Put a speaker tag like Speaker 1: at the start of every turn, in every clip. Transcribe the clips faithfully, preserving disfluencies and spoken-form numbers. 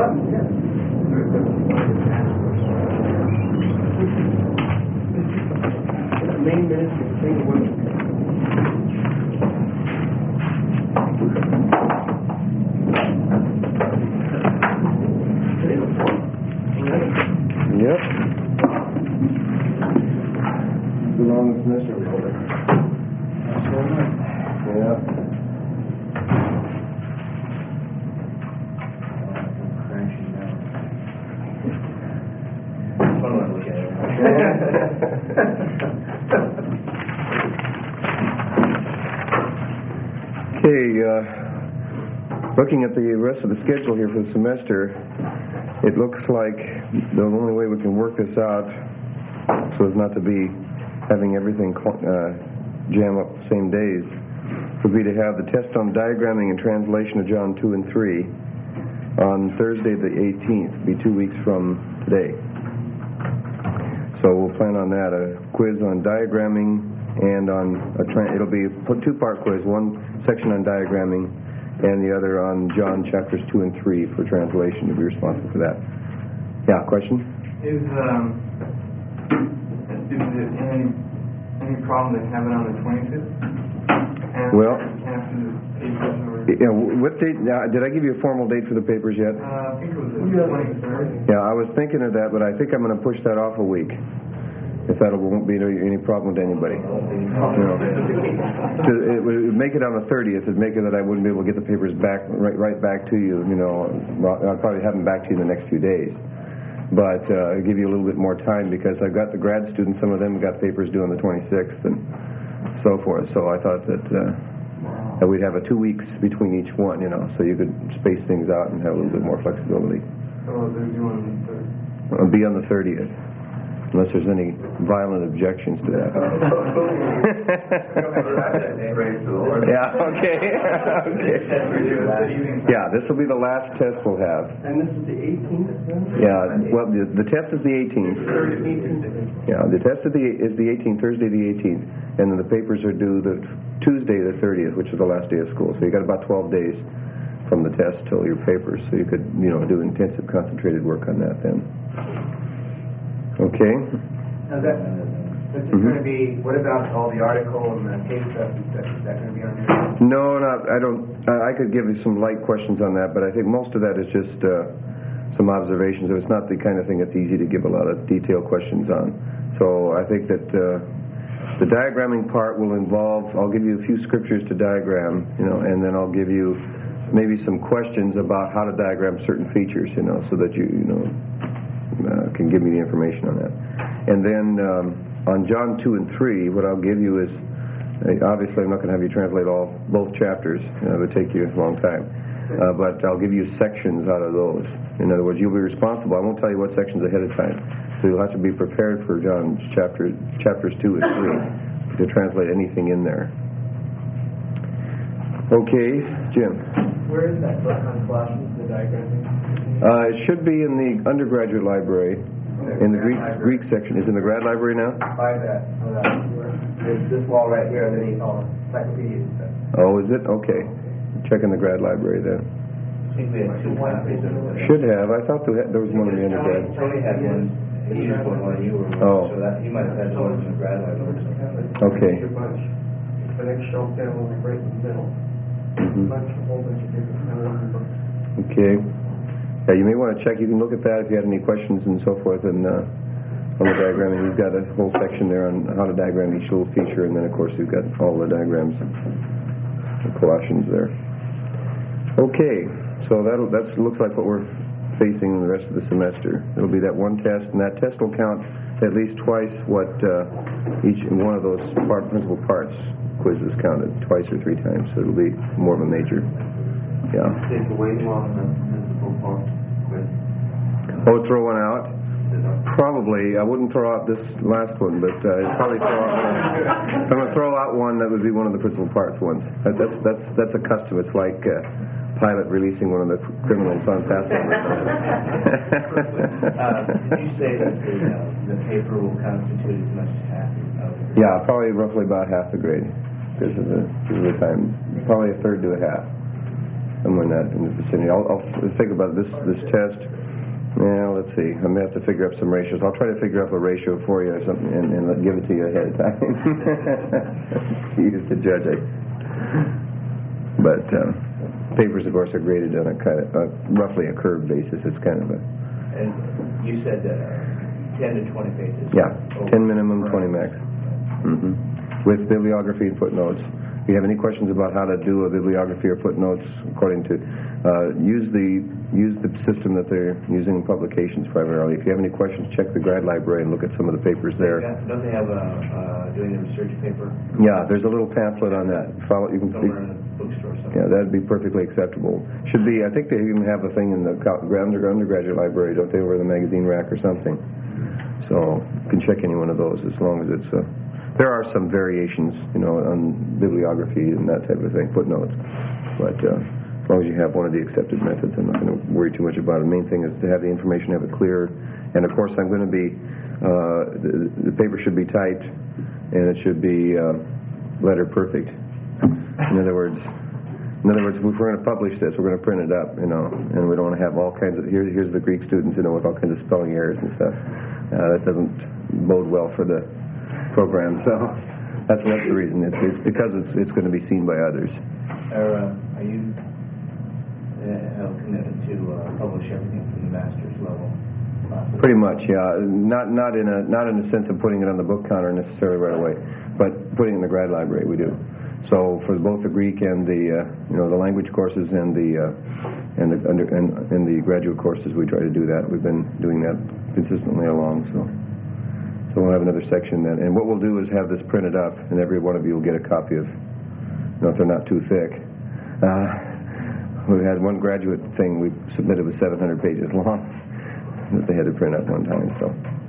Speaker 1: Main minister, thing was.
Speaker 2: Yep. The longest semester we hold it. Yeah.
Speaker 3: Crashing down. Fun one to look at it.
Speaker 2: Okay, uh, looking at the rest of the schedule here for the semester, it looks like the only way we can work this out so as not to be having everything uh, jam up the same days would be to have the test on diagramming and translation of John two and three on Thursday the eighteenth, be two weeks from today. So we'll plan on that, a quiz on diagramming and on a tra- it'll be a two-part quiz, one section on diagramming and the other on John chapters two and three for translation. You'll be responsible for that. Yeah, question?
Speaker 4: Is um is it any any problem to have it on the twenty-fifth?
Speaker 2: Well,
Speaker 4: yeah,
Speaker 2: what date? Uh, did I give you a formal date for the papers yet?
Speaker 4: Uh, I think it was the twenty-third.
Speaker 2: Yeah, I was thinking of that, but I think I'm going to push that off a week. If that won't be any problem to anybody. You know, it would make it on the thirtieth. It'd make it that I wouldn't be able to get the papers back right, right back to you. You know, I'll probably have them back to you in the next few days. But uh, I'll give you a little bit more time because I've got the grad students. Some of them got papers due on the twenty-sixth and so forth. So I thought that uh, that we'd have a two weeks between each one. You know, so you could space things out and have a little bit more flexibility.
Speaker 4: So they're due on the third.
Speaker 2: It'll be on the thirtieth. Unless there's any violent objections to that. Yeah, okay. Okay. Yeah, this will be the last test we'll have.
Speaker 1: And this is the eighteenth?
Speaker 2: Yeah, well, the, the test is the eighteenth. Yeah, the test is the, is the eighteenth, Thursday the eighteenth. And then the papers are due the Tuesday the thirtieth, which is the last day of school. So you got about twelve days from the test till your papers. So you could, you know, do intensive concentrated work on that then. Okay.
Speaker 5: Now that, this is mm-hmm. going to be, what about all the article and the case stuff and stuff? Is that going to be on there?
Speaker 2: No, not, I don't, I could give you some light questions on that, but I think most of that is just uh, some observations. It's not the kind of thing that's easy to give a lot of detailed questions on. So I think that uh, the diagramming part will involve, I'll give you a few scriptures to diagram, you know, and then I'll give you maybe some questions about how to diagram certain features, you know, so that you, you know, Uh, can give me the information on that. And then um, on John two and three, what I'll give you is, uh, obviously I'm not going to have you translate all both chapters. You know, it would take you a long time. Uh, but I'll give you sections out of those. In other words, you'll be responsible. I won't tell you what sections ahead of time. So you'll have to be prepared for John's chapter, chapters two and three to translate anything in there. Okay, Jim.
Speaker 1: Where is that book on Colossians, the diagramming?
Speaker 2: Uh, it should be in the undergraduate library, in the Greek Greek section. Is it in the grad library now?
Speaker 5: By that, uh, there's this wall right here underneath all the encyclopedia and stuff.
Speaker 2: Oh, is it? Okay. Check in the grad library then. Should have. I thought there was one in the undergrad.
Speaker 3: Tony had one. He used one while you were working,
Speaker 2: oh.
Speaker 3: So that he might have had one in the grad library.
Speaker 2: Okay.
Speaker 1: The next shelf down will be right in the middle.
Speaker 2: Mm-hmm.
Speaker 1: Bunch, a whole bunch of different books.
Speaker 2: Okay. Yeah, you may want to check. You can look at that if you have any questions and so forth. And uh, on the diagramming, we've got a whole section there on how to diagram each little feature, and then of course we've got all the diagrams, the Colossians there. Okay, so that that looks like what we're facing in the rest of the semester. It'll be that one test, and that test will count at least twice what uh, each one of those part, principal parts quizzes counted, twice or three times. So it'll be more of a major. Yeah.
Speaker 3: Take away one of the principal parts.
Speaker 2: Oh, throw one out? Probably. I wouldn't throw out this last one, but uh, I'd probably throw out one. If I'm going to throw out one, that would be one of the principal parts ones. That, that's that's that's a custom. It's like uh, Pilate releasing one of the criminals on Passover.
Speaker 3: uh, did you say that the, uh, the paper will constitute as much as half of the grade?
Speaker 2: Yeah, probably roughly about half the grade because of the, because of the time. Probably a third to a half. somewhere in that, in the vicinity. I'll, I'll think about this, this test. Yeah, let's see. I may have to figure up some ratios. I'll try to figure up a ratio for you or something and, and let- give it to you ahead of time. You used to judge it. But uh, papers, of course, are graded on a kind of, uh, roughly a curve basis. It's kind of a,
Speaker 3: And you said uh, ten to twenty pages?
Speaker 2: yeah,
Speaker 3: Oh,
Speaker 2: ten minimum,
Speaker 3: right.
Speaker 2: twenty max. hmm With bibliography and footnotes. If you have any questions about how to do a bibliography or footnotes, according to, uh, use the use the system that they're using in publications primarily. If you have any questions, check the grad library and look at some of the papers there.
Speaker 3: Don't they have a, uh, doing a research paper
Speaker 2: Yeah, there's a little pamphlet on that. Follow, you can,
Speaker 3: somewhere in a bookstore somewhere?
Speaker 2: yeah, that'd be perfectly acceptable. Should be, I think they even have a thing in the co- under- undergraduate library, don't they, over the magazine rack or something. So you can check any one of those as long as it's, uh, there are some variations, you know, on bibliography and that type of thing, footnotes. But uh, as long as you have one of the accepted methods, I'm not going to worry too much about it. The main thing is to have the information, have it clear. And of course, I'm going to be, uh, the, the paper should be typed and it should be uh, letter perfect. In other words, in other words, if we're going to publish this, we're going to print it up, you know, and we don't want to have all kinds of, here, here's the Greek students, you know, with all kinds of spelling errors and stuff. Uh, that doesn't bode well for the program, so that's that's the reason. It's, it's because it's it's going to be seen by others.
Speaker 3: Are, uh, are you uh, have a commitment to uh, publish everything from the master's level? Possibly?
Speaker 2: Pretty much, yeah. Not not in a not in the sense of putting it on the book counter necessarily right away, but putting it in the grad library we do. So for both the Greek and the uh, you know the language courses and the uh, and the under and, and the graduate courses, we try to do that. We've been doing that consistently along. So. So we'll have another section then. And what we'll do is have this printed up, and every one of you will get a copy of, you know, if they're not too thick. Uh, we had one graduate thing we submitted was seven hundred pages long that they had to print up one time. So,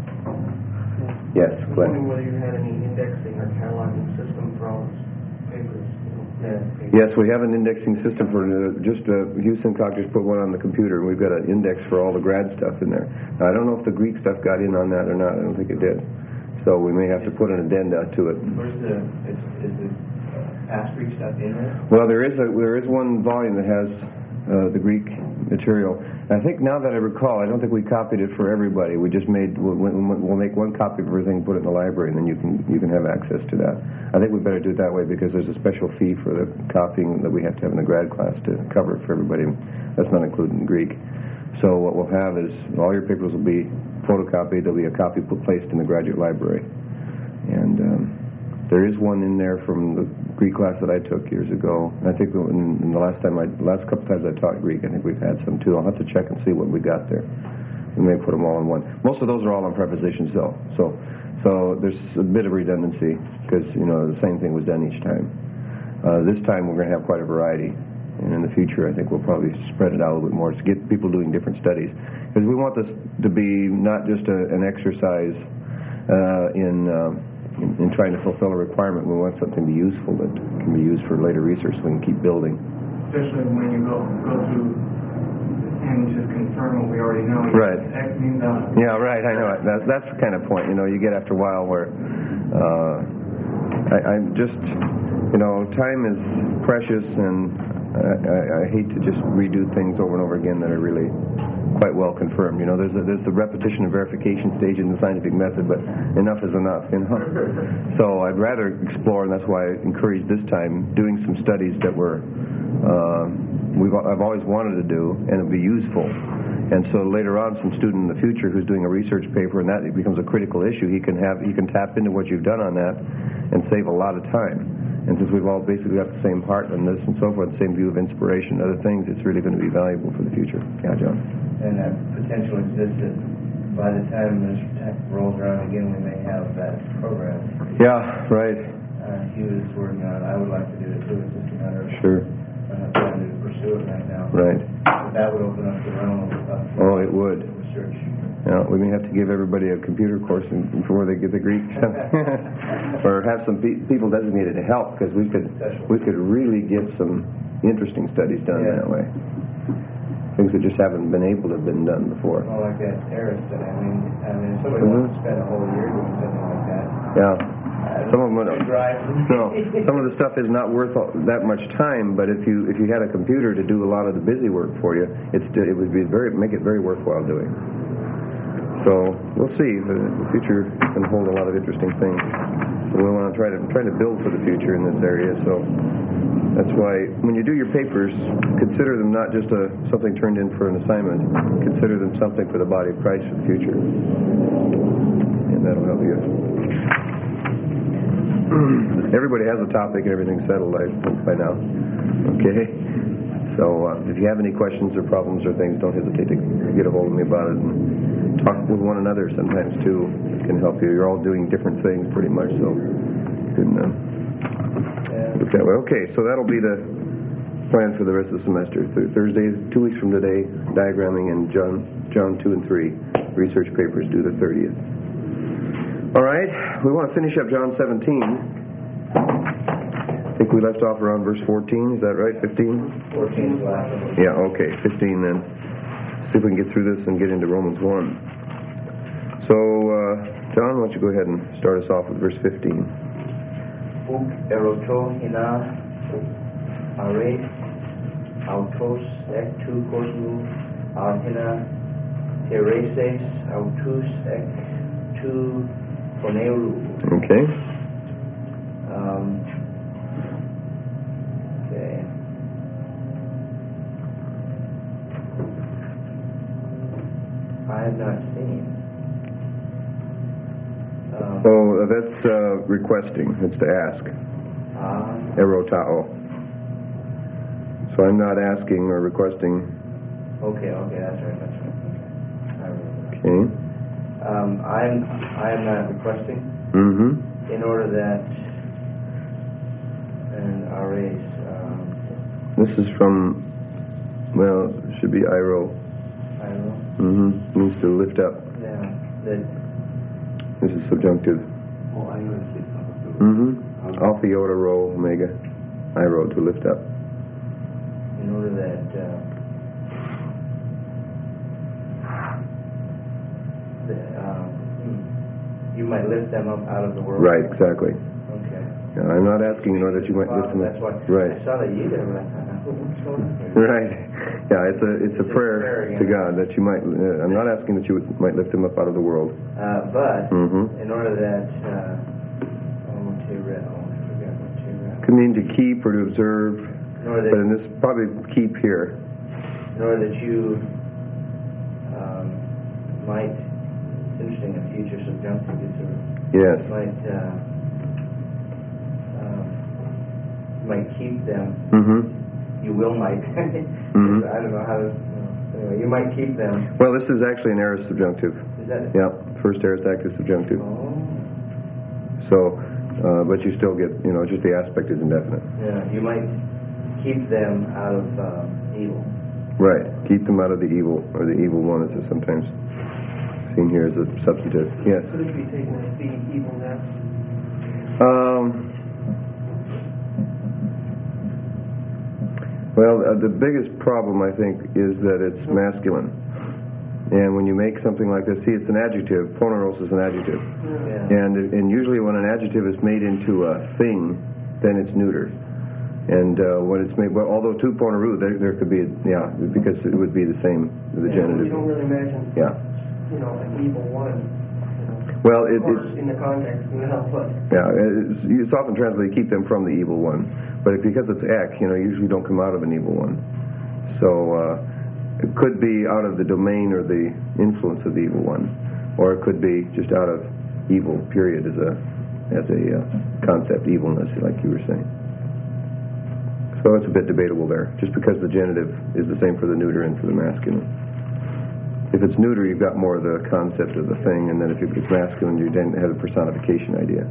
Speaker 2: yes,
Speaker 1: I was
Speaker 2: Glenn.
Speaker 1: wondering whether you had any indexing or cataloging system for all those papers. you know, yeah, papers.
Speaker 2: Yes, we have an indexing system for uh, just uh, Houston Cock just put one on the computer, and we've got an index for all the grad stuff in there. Now, I don't know if the Greek stuff got in on that or not. I don't think it did. So we may have to put an addenda to it.
Speaker 3: Where's the, is, is the uh, past Greek stuff in there?
Speaker 2: Well, there is a there is one volume that has uh, the Greek material. I think now that I recall, I don't think we copied it for everybody. We just made we'll, we'll make one copy of everything, put it in the library, and then you can you can have access to that. I think we better do it that way because there's a special fee for the copying that we have to have in the grad class to cover it for everybody. That's not included in Greek. So what we'll have is all your papers will be photocopied. There'll be a copy put, placed in the graduate library, and um, there is one in there from the Greek class that I took years ago. And I think in, in the last time, I, the last couple times I taught Greek, I think we've had some too. I'll have to check and see what we got there. We may put them all in one. Most of those are all on prepositions, though. So, so there's a bit of redundancy because you know the same thing was done each time. Uh, this time we're going to have quite a variety. And in the future, I think we'll probably spread it out a little bit more to get people doing different studies. Because we want this to be not just a, an exercise uh, in, um, in in trying to fulfill a requirement. We want something to be useful that can be used for later research so we can keep building.
Speaker 4: Especially when you go go through and just confirm what we already know.
Speaker 2: Right.
Speaker 4: X means uh,
Speaker 2: Yeah, right, I know it. That, that's the kind of point, you know, you get after a while where uh, I, I'm just, you know, time is precious and I, I, I hate to just redo things over and over again that are really quite well confirmed. You know, there's a, there's the repetition and verification stage in the scientific method, but enough is enough, you know. So I'd rather explore, and that's why I encouraged this time, doing some studies that were, uh, we've, I've always wanted to do, and it'd be useful. And so later on, some student in the future who's doing a research paper, and that becomes a critical issue, he can have, he can tap into what you've done on that and save a lot of time. And since we've all basically got the same heart on this and so forth, the same view of inspiration and other things, it's really going to be valuable for the future. Yeah, John?
Speaker 3: And that potential exists that by the time this tech rolls around again, we may have that program.
Speaker 2: Yeah, right.
Speaker 3: Uh, Hugh is working on it. I would like to do it too. It's just a matter of
Speaker 2: Sure.
Speaker 3: I don't have time to pursue it right now.
Speaker 2: Right.
Speaker 3: But that would open up the realm of uh,
Speaker 2: Oh, it would.
Speaker 3: research.
Speaker 2: Yeah, we may have to give everybody a computer course in, before they get the Greek stuff, or have some pe- people designated to help, because we could we could really get some interesting studies done
Speaker 3: Yeah.
Speaker 2: that way. Things that just haven't been able to have been done before.
Speaker 3: Well, like that terrorist study. I mean, I mean, if somebody
Speaker 2: Mhm.
Speaker 3: wants to spend a whole year doing something like that,
Speaker 2: Yeah.
Speaker 3: I
Speaker 2: Some of them,
Speaker 3: Good drive.
Speaker 2: no, some of the stuff is not worth all- that much time, but if you if you had a computer to do a lot of the busy work for you, it's it would be very make it very worthwhile doing. So we'll see. The, the future can hold a lot of interesting things. So we want to try to try to build for the future in this area. So that's why when you do your papers, consider them not just a something turned in for an assignment. Consider them something for the body of Christ for the future, and that'll help you. Everybody has a topic and everything's settled, I hope, by now. Okay? So uh, if you have any questions or problems or things, don't hesitate to get a hold of me about it. And talk with one another sometimes, too. It can help you. You're all doing different things, pretty much, so you can uh, look that way. Okay, so that'll be the plan for the rest of the semester. Th- Thursday, two weeks from today, diagramming in John, John two and three. Research papers due the thirtieth. All right, we want to finish up John seventeen. I think we left off around verse fourteen, is that right? fifteen?
Speaker 3: Fourteen is the last one.
Speaker 2: Yeah, okay, fifteen then. See if we can get through this and get into Romans one. So, uh, John, why don't you go ahead and start us off with verse fifteen.
Speaker 3: Uk eroto hina are autos ek tu kosmu hina tereses autus ek tu poneru.
Speaker 2: Okay.
Speaker 3: Um, okay. I have not seen. Um,
Speaker 2: Oh, that's uh, requesting. It's to ask.
Speaker 3: ah,
Speaker 2: Erotao. So I'm not asking or requesting.
Speaker 3: okay, okay, that's right, that's right. Okay. I remember.
Speaker 2: Okay.
Speaker 3: Um, I'm, I am not requesting
Speaker 2: Mm-hmm.
Speaker 3: in order that, and our race, um,
Speaker 2: This is from, well, it should be Iro.
Speaker 3: I don't know,
Speaker 2: Mm-hmm. Means to lift up.
Speaker 3: yeah, that,
Speaker 2: This is subjunctive.
Speaker 5: Oh, I know it's
Speaker 2: Mm-hmm. Alpha, iota, rho, omega. Iro, to lift up.
Speaker 3: in order that, uh, the, um, hmm, you might lift them up out of the world.
Speaker 2: Right, exactly.
Speaker 3: Okay.
Speaker 2: Yeah, I'm not asking in order that you might
Speaker 3: Well,
Speaker 2: lift them up.
Speaker 3: that's what,
Speaker 2: Right.
Speaker 3: I saw that you did, but I thought, oh, what's going on here?
Speaker 2: Right. Yeah, it's a it's a
Speaker 3: It's a
Speaker 2: prayer
Speaker 3: prayer
Speaker 2: to
Speaker 3: again.
Speaker 2: God that you might. Uh, I'm not asking that you would, might lift him up out of the world.
Speaker 3: Uh, but,
Speaker 2: Mm-hmm.
Speaker 3: in order that, uh, oh, to read, oh, I forgot what to read.
Speaker 2: Could mean to keep or to observe,
Speaker 3: In order
Speaker 2: but in
Speaker 3: that,
Speaker 2: this probably keep here.
Speaker 3: in order that you, um, might, it's interesting, a future subjunctive, it's a,
Speaker 2: Yes.
Speaker 3: might, uh, um, might keep them,
Speaker 2: Mm-hmm.
Speaker 3: you will might,
Speaker 2: Mhm.
Speaker 3: I don't know how to, you know, anyway, you might keep them,
Speaker 2: Well, this is actually an aorist subjunctive.
Speaker 3: is that?
Speaker 2: Yeah, first aorist active subjunctive.
Speaker 3: Oh,
Speaker 2: So, uh, but you still get, you know, just the aspect is indefinite.
Speaker 3: yeah, you might keep them out of, um, evil.
Speaker 2: Right. Keep them out of the evil, or the evil one, as it's sometimes seen here as a substantive. Yes.
Speaker 1: Could it be taken as the evil nest?
Speaker 2: Um, well, uh, the biggest problem, I think, is that it's masculine. And when you make something like this, see, it's an adjective. Poneros is an adjective.
Speaker 3: Yeah.
Speaker 2: And and usually when an adjective is made into a thing, then it's neuter. And uh, when it's made, well, although tu poneru, there, there could be, a, yeah, because it would be the same, the
Speaker 1: Yeah,
Speaker 2: genitive.
Speaker 1: You don't really imagine,
Speaker 2: Yeah.
Speaker 1: you know, an evil one, you know.
Speaker 2: Well, it,
Speaker 1: Of course,
Speaker 2: it's,
Speaker 1: in the context, you know, but.
Speaker 2: yeah, it's, it's often translated keep them from the evil one. But because it's ek, you know, you usually don't come out of an evil one. So uh, it could be out of the domain or the influence of the evil one. Or it could be just out of evil, period, as a, as a uh, concept, evilness, like you were saying. So it's a bit debatable there, just because the genitive is the same for the neuter and for the masculine. If it's neuter, you've got more of the concept of the thing, and then if it's masculine, you then have the personification idea.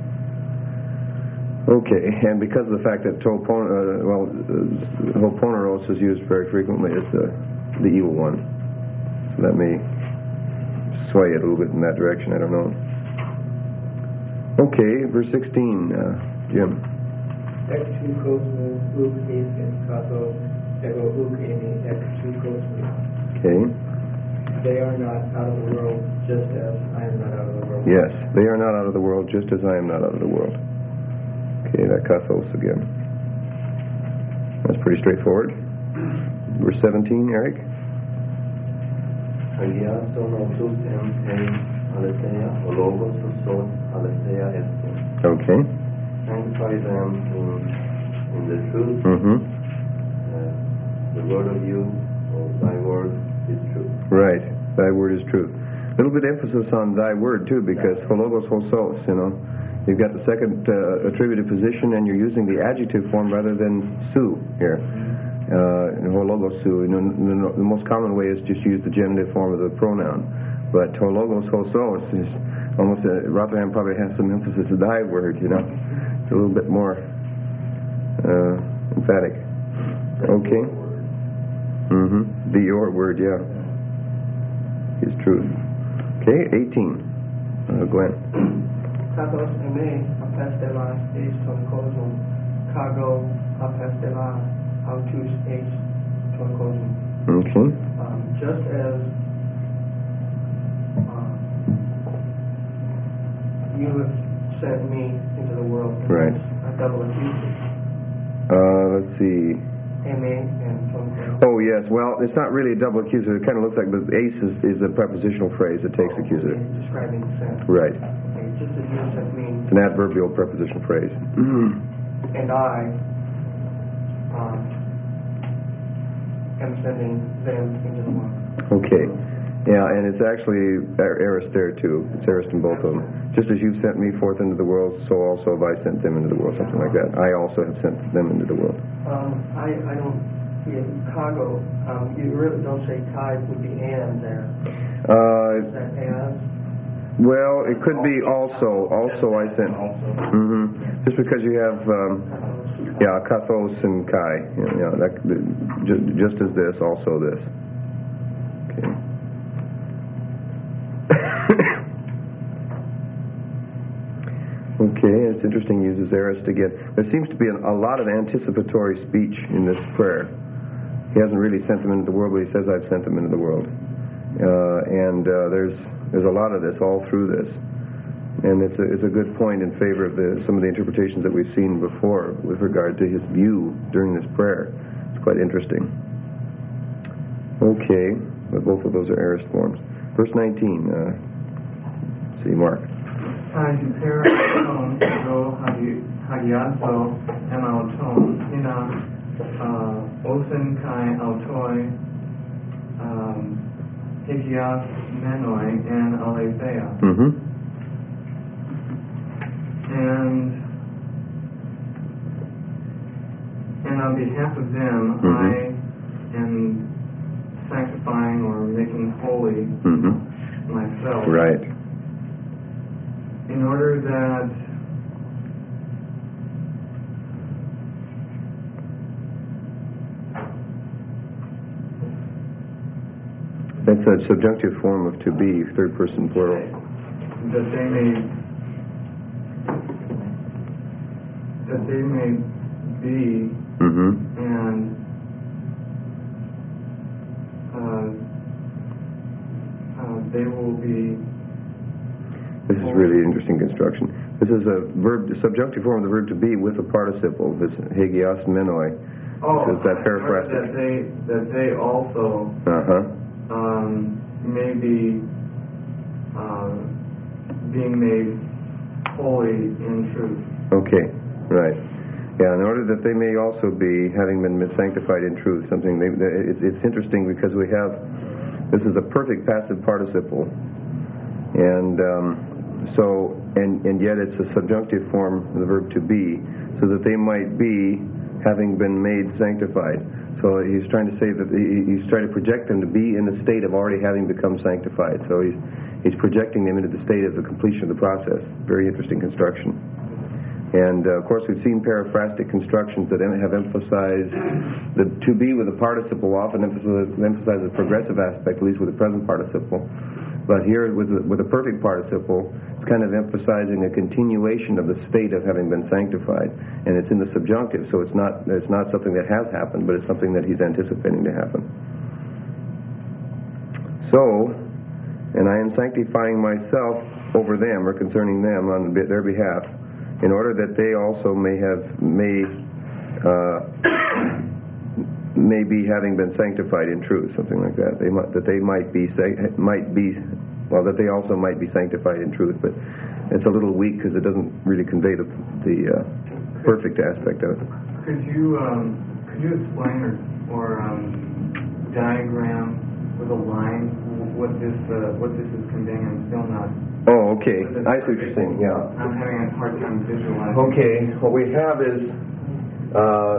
Speaker 2: Okay, and because of the fact that topon, uh, well, uh, hoponeros is used very frequently as the, the evil one, so that may sway it a little bit in that direction, I don't know. Okay, verse sixteen, uh, Jim.
Speaker 6: Ek tu cosmos uk est in kato ego uk eimi ek tu cosmos.
Speaker 2: Okay.
Speaker 6: they are not out of the world, just as I am not out of the world.
Speaker 2: Yes, they are not out of the world, just as I am not out of the world. Okay, that kathos again. That's pretty straightforward. Verse seventeen, Eric.
Speaker 1: Hagia son autos em en aletheia, o logos son aletheia estos.
Speaker 2: Okay.
Speaker 1: Sanctify them in, in the truth.
Speaker 2: Mm-hmm.
Speaker 1: Uh, the word of you, or thy word, is truth.
Speaker 2: Right. Thy word is truth. A little bit emphasis on thy word, too, because hologos hosos, you know. You've got the second uh, attributive position, and you're using the adjective form rather than su here. Uh, hologos su. You know, the, the most common way is just use the genitive form of the pronoun. But hologos hosos is almost, a, Rotherham probably has some emphasis on thy word, you know. It's a little bit more uh, emphatic. Okay. Mm-hmm. The your word, yeah. Is truth. Okay, eighteen. Uh, Glenn.
Speaker 7: Kathos eme apostolos eis ton cosmos, cargo apostolos autus eis ton cosmos.
Speaker 2: Okay.
Speaker 7: Um, just as uh, you have sent me into the world, and
Speaker 2: Right.
Speaker 7: a double accuser,
Speaker 2: Uh, let's see.
Speaker 7: eme and ton cosmos.
Speaker 2: Oh, yes. Well, it's not really a double accusative. It kind of looks like the ace is, is a prepositional phrase that takes accusative.
Speaker 7: Okay, describing sense.
Speaker 2: Right.
Speaker 7: Okay, just as you have sent me,
Speaker 2: It's an adverbial prepositional phrase.
Speaker 7: and I um, am sending them into the world.
Speaker 2: Okay. Yeah, and it's actually aorist there, too. It's aorist in both of them. Just as you've sent me forth into the world, so also have I sent them into the world, something like that. I also have sent them into the world.
Speaker 7: Um, I, I don't see it. Cargo, um, you really don't say Kai would be and there.
Speaker 2: Uh,
Speaker 7: Is that as?
Speaker 2: well, it could be also. Also, I sent. Mm-hmm. Just because you have, um, yeah, kathos and kai. You know, yeah, that, just, just as this, also this. Okay. Okay, it's interesting, he uses aorist again. There seems to be an, a lot of anticipatory speech in this prayer. He hasn't really sent them into the world, but he says, I've sent them into the world. Uh, and uh, there's there's a lot of this all through this. And it's a, it's a good point in favor of the, some of the interpretations that we've seen before with regard to his view during this prayer. It's quite interesting. Okay, but both of those are aorist forms. Verse nineteen, uh, let's see, Mark.
Speaker 4: Hyper auton ego hagiato em auton hina osen kai autoi hagias menoi and aletheia.
Speaker 2: Mm-hmm.
Speaker 4: And and on behalf of them,
Speaker 2: Mm-hmm.
Speaker 4: I am sanctifying or making holy
Speaker 2: Mm-hmm.
Speaker 4: myself.
Speaker 2: Right.
Speaker 4: In order that
Speaker 2: That's a subjunctive form of to be, third person plural.
Speaker 4: that they may that they may be
Speaker 2: Mm-hmm.
Speaker 4: and uh, uh, they will be.
Speaker 2: This is really interesting construction. This is a verb, the subjunctive form of the verb to be with a participle. This hagios menoi.
Speaker 4: Oh,
Speaker 2: Is that paraphrastic?
Speaker 4: that they that they also
Speaker 2: Uh-huh.
Speaker 4: um, may be uh, being made holy in truth.
Speaker 2: Okay, right. Yeah, in order that they may also be, having been sanctified in truth, something, they, they, it's, it's interesting because we have, this is a perfect passive participle, and um, so, and, and yet it's a subjunctive form of the verb to be, so that they might be, having been made sanctified. So he's trying to say that he, he's trying to project them to be in the state of already having become sanctified. So he's, he's projecting them into the state of the completion of the process. Very interesting construction. And, uh, of course, we've seen paraphrastic constructions that have emphasized the to be with a participle, often emphasize, emphasize the progressive aspect, at least with the present participle. But here, with the, with a perfect participle, it's kind of emphasizing a continuation of the state of having been sanctified. And it's in the subjunctive, so it's not, it's not something that has happened, but it's something that he's anticipating to happen. So, and I am sanctifying myself over them, or concerning them on their behalf, in order that they also may have, may, uh, may be having been sanctified in truth, something like that. They might, that they might be, might be, well, that they also might be sanctified in truth, but it's a little weak because it doesn't really convey the, the uh, perfect aspect of it.
Speaker 4: Could you, um, could you explain or, or um, diagram with a line what this, uh, what this is conveying? I'm still not...
Speaker 2: Oh, okay. I see what you're saying, yeah.
Speaker 4: I'm having a hard time visualizing.
Speaker 2: Okay, what we have is uh,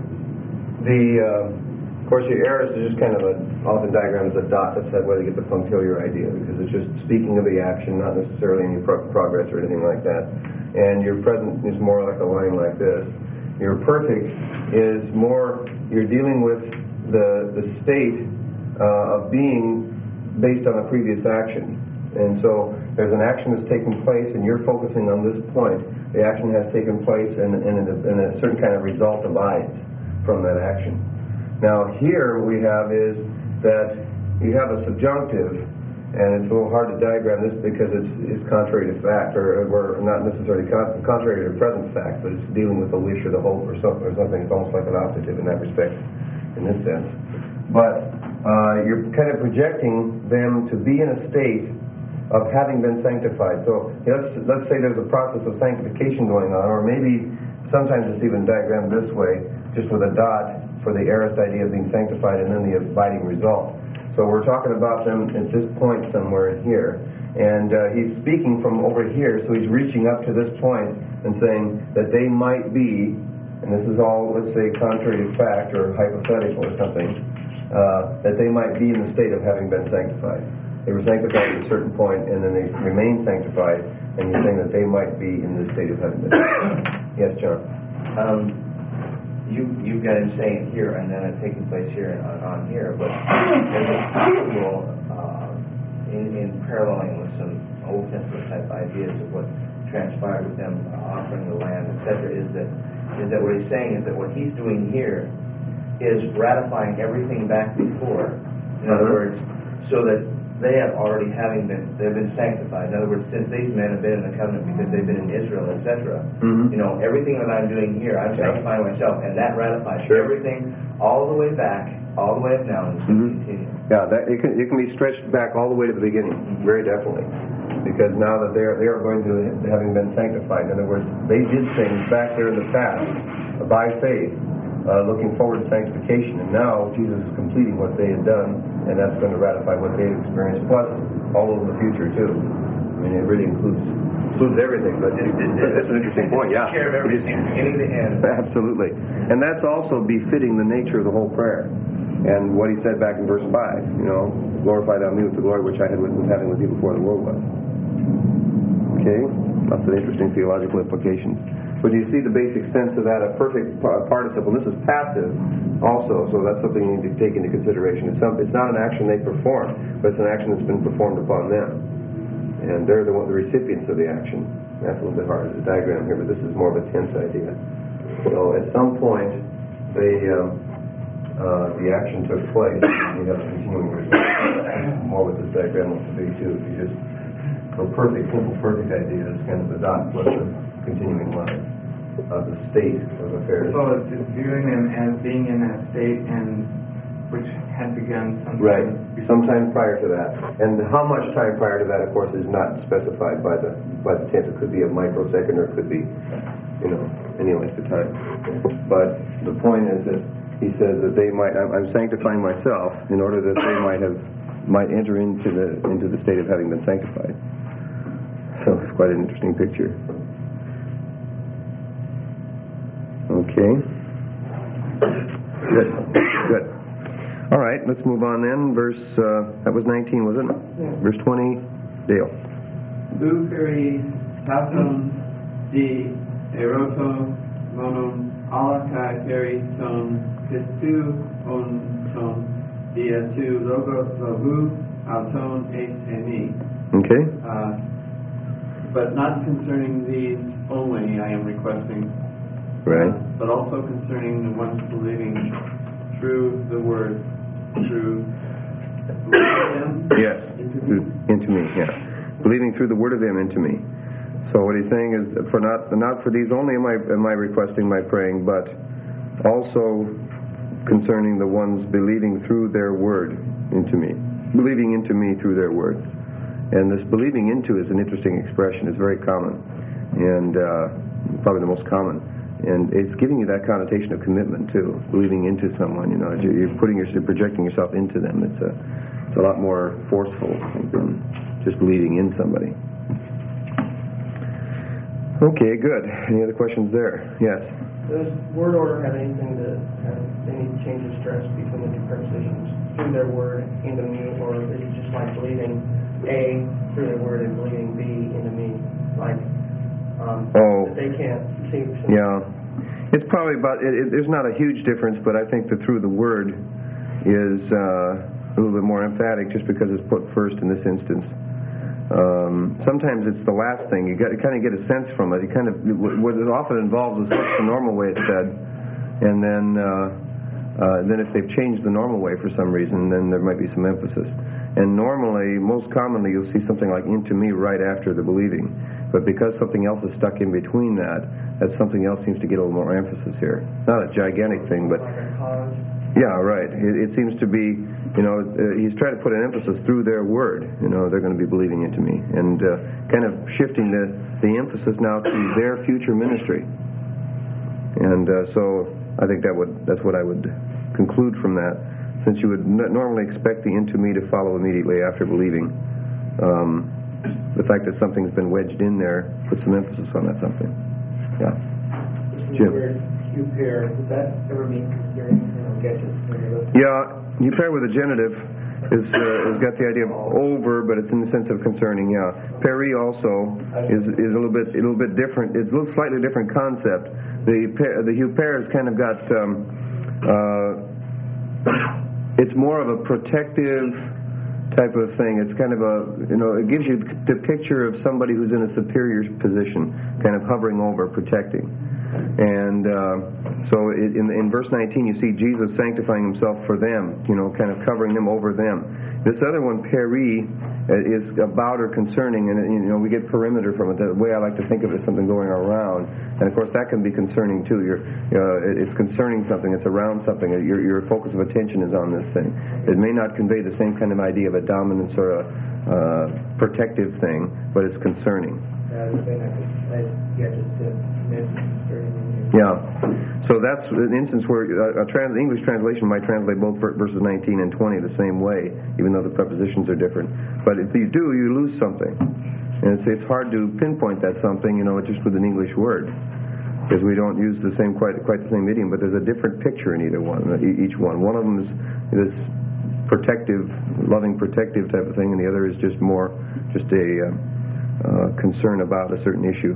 Speaker 2: the, uh, of course, your aorist is just kind of a, often diagram is a dot that said where they get the punctiliar idea, because it's just speaking of the action, not necessarily any pro- progress or anything like that. And your present is more like a line like this. Your perfect is more, you're dealing with the, the state uh, of being based on a previous action. And so there's an action that's taken place, and you're focusing on this point. The action has taken place, and, and, a, and a certain kind of result abides from that action. Now here we have is that you have a subjunctive, and it's a little hard to diagram this because it's, it's contrary to fact, or, or not necessarily con- contrary to present fact, but it's dealing with the wish or the hope or something, or something. It's almost like an optative in that respect, in this sense. But uh, you're kind of projecting them to be in a state of having been sanctified. So let's let's say there's a process of sanctification going on, or maybe sometimes it's even diagrammed this way, just with a dot for the aorist idea of being sanctified, and then the abiding result. So we're talking about them at this point somewhere in here, and uh, he's speaking from over here, so he's reaching up to this point and saying that they might be, and this is all, let's say, contrary to fact or hypothetical or something, uh, that they might be in the state of having been sanctified. They were sanctified at a certain point, and then they remain sanctified, and you're saying that they might be in the state of having been sanctified. Yes, John?
Speaker 3: Um, you, you've got him saying here, and then it taking place here and on, on here, but there's a possible, uh, in, in paralleling with some Old Testament type ideas of what transpired with them offering the land, et cetera, is that, is that what he's saying is that what he's doing here is ratifying everything back before. In other words, so that they have already having been, they've been sanctified. In other words, since these men have been in the covenant because they've been in Israel, et cetera. Mm-hmm. You know, everything that I'm doing here, I'm
Speaker 2: yeah.
Speaker 3: sanctifying myself, and that ratifies
Speaker 2: sure.
Speaker 3: everything all the way back, all the way up now, and it's mm-hmm. going to continue.
Speaker 2: Yeah, that, it can it can be stretched back all the way to the beginning, mm-hmm. very definitely, because now that they are they are going to having been sanctified. In other words, they did things back there in the past by faith. Uh, looking forward to sanctification, and now Jesus is completing what they had done, and that's going to ratify what they had experienced, plus all over the future too. I mean, it really includes includes everything. But it, it, it, that's an interesting point. Yeah,
Speaker 3: care of everything, beginning to end.
Speaker 2: Absolutely, and that's also befitting the nature of the whole prayer, and what he said back in verse five. You know, glorify thou me with the glory which I had with, was having with you before the world was. Okay, lots of interesting theological implications. But you see the basic sense of that, a perfect participle. This is passive also, so that's something you need to take into consideration. It's, some, it's not an action they perform, but it's an action that's been performed upon them. And they're the, the recipients of the action. That's a little bit harder to diagram here, but this is more of a tense idea. So at some point, they, um, uh, the action took place, and you have a continuing result. More what this diagram wants to be, too. If you just, for perfect, simple perfect idea, it's kind of the dot plus the continuing line of the state of affairs.
Speaker 4: So it's viewing them as being in that state and which had begun sometime
Speaker 2: right,
Speaker 4: before.
Speaker 2: sometime prior to that. And how much time prior to that, of course, is not specified by the by the tense. It could be a microsecond, or it could be, you know, any length of time. But the point is that he says that they might. I'm, I'm sanctifying myself in order that they might have might enter into the into the state of having been sanctified. So it's quite an interesting picture. Okay. Good. Good. All right, let's move on then. Verse, uh, that was nineteen, was it?
Speaker 7: Yeah.
Speaker 2: Verse twenty, Dale.
Speaker 6: Bou peris paton di eroto monon ala kai peri ton Christu on ton dia tu logo logu auton et emi.
Speaker 2: Okay.
Speaker 6: Uh, but not concerning these only, I am requesting.
Speaker 2: Right.
Speaker 6: Uh, but also concerning the ones believing through the word, through them
Speaker 2: Yes, through, into me, yeah. Believing through the word of him into me. So what he's saying is, for not not for these only am I, am I requesting my praying, but also concerning the ones believing through their word into me. Believing into me through their word. And this believing into is an interesting expression. It's very common. And uh, probably the most common. And it's giving you that connotation of commitment, too. Believing into someone, you know. You're putting yourself, projecting yourself into them. It's a, it's a lot more forceful than just believing in somebody. Okay, good. Any other questions there? Yes?
Speaker 7: Does word order have anything to have any change of stress between the two prepositions? Through their word, into me, or is it just like believing A through their word and believing B into me? Like, um,
Speaker 2: oh,
Speaker 7: that they can't see.
Speaker 2: Yeah. It's probably about, it, it, there's not a huge difference, but I think that through the word is uh, a little bit more emphatic just because it's put first in this instance. Um, sometimes it's the last thing. You got to kind of get a sense from it. You kind of, what it often involves is what's the normal way it's said, and then uh, uh, then if they've changed the normal way for some reason, then there might be some emphasis. And normally, most commonly, you'll see something like into me right after the believing. But because something else is stuck in between that, that something else seems to get a little more emphasis here. Not a gigantic thing, but
Speaker 7: Like a cause.
Speaker 2: yeah, right. It, it seems to be, you know, uh, he's trying to put an emphasis through their word. You know, they're going to be believing into me, and uh, kind of shifting the the emphasis now to their future ministry. And uh, so, I think that would that's what I would conclude from that, since you would n- normally expect the into me to follow immediately after believing. Um, the fact that something's been wedged in there puts some emphasis on that something. Yeah. Jim.
Speaker 5: You pair, does that ever mean considering, you know, get it?
Speaker 2: Yeah, you pair with a genitive is uh, has got the idea of over, but it's in the sense of concerning. Yeah, peri also is is a little bit a little bit different. It's a little slightly different concept. The pair, the huper has kind of got um, uh, it's more of a protective type of thing. It's kind of a, you know, it gives you the picture of somebody who's in a superior position, kind of hovering over, protecting. And uh, so in, in verse nineteen, you see Jesus sanctifying himself for them, you know, kind of covering them over them. This other one, peri, is about or concerning, and, you know, we get perimeter from it. The way I like to think of it is something going around. And, of course, that can be concerning, too. You're, uh, it's concerning something. It's around something. Your, your focus of attention is on this thing. It may not convey the same kind of idea of a dominance or a uh, protective thing, but it's concerning.
Speaker 5: Yeah, I was saying I could, I get it to
Speaker 2: Yeah, so that's an instance where a, a trans, English translation might translate both verses nineteen and twenty the same way, even though the prepositions are different. But if you do, you lose something. And it's, it's hard to pinpoint that something, you know, just with an English word, because we don't use the same quite quite the same idiom, but there's a different picture in either one, each one. One of them is this protective, loving protective type of thing, and the other is just more just a uh, uh, concern about a certain issue.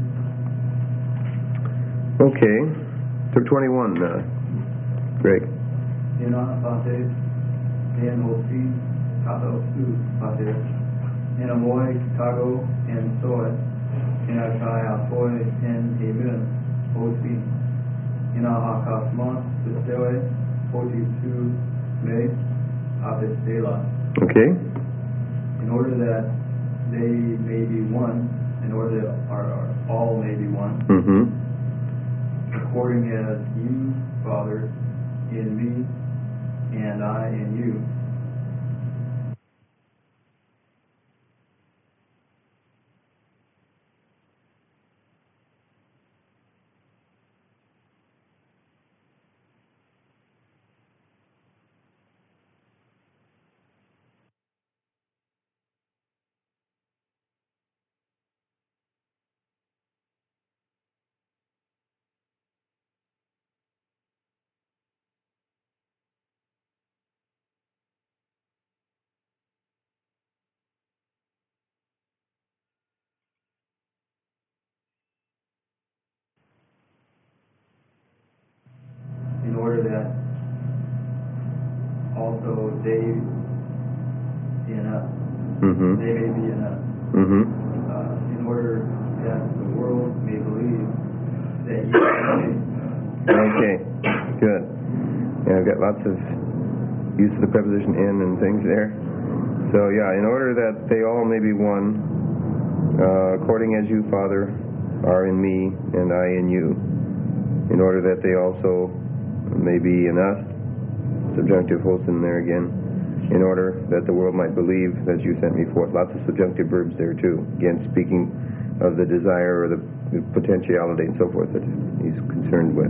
Speaker 2: Okay, to twenty-one, uh, Greg.
Speaker 6: Ena Pate, En Osi, Tata Su Pate, En Amoy, Chicago, En Soy, En Akai Apoy, En Amen, Osi, Ena Akasmas, Bistewe, Oti Su, Me, Abistela.
Speaker 2: Okay.
Speaker 6: In order that they may be one, in order that our, our all may be one.
Speaker 2: Mm-hmm.
Speaker 6: According as you, Father, in me, and I in you. In order that also they in us,
Speaker 2: Mm-hmm.
Speaker 6: they may be in us.
Speaker 2: Mm-hmm.
Speaker 6: Uh, in order that the world may believe that you are me.
Speaker 2: Okay, good. Yeah, I've got lots of use of the preposition in and things there. So So, yeah, in order that they all may be one, uh, according as you, Father, are in me, and I in you, in order that they also may be in us, subjunctive Hosen there again, in order that the world might believe that you sent me forth. Lots of subjunctive verbs there, too. Again, speaking of the desire or the potentiality and so forth that he's concerned with.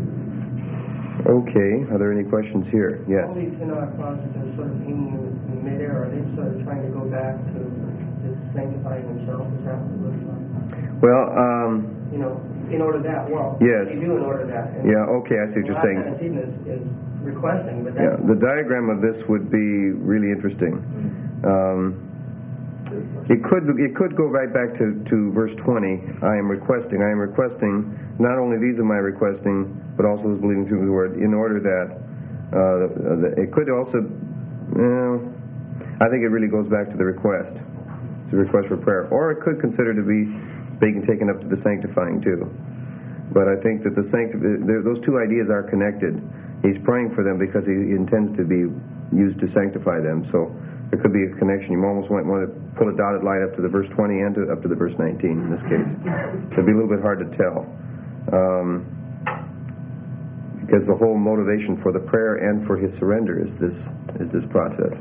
Speaker 2: Okay, are there any questions here? Yes.
Speaker 7: All these Hinnock clauses are sort of hanging in midair. Are they sort of trying to go back to just sanctifying himself? Is that what it looks like?
Speaker 2: Well, um...
Speaker 7: You know, in order that, well,
Speaker 2: yes.
Speaker 7: you do in order that. And
Speaker 2: yeah, okay, I see what you're saying.
Speaker 7: The last antecedent is, is requesting, but that's...
Speaker 2: Yeah, the diagram of this would be really interesting. Um, it could it could go right back to, to verse twenty. I am requesting. I am requesting, not only these am I requesting, but also is believing through the word, in order that, uh, the, it could also, well, I think it really goes back to the request. It's a request for prayer. Or it could consider to be being taken up to the sanctifying too. But I think that the sancti- those two ideas are connected. He's praying for them because he intends to be used to sanctify them. So there could be a connection. You almost might want to pull a dotted line up to the verse twenty and to, up to the verse nineteen in this case. It'd be a little bit hard to tell. Um, because the whole motivation for the prayer and for his surrender is this is this process.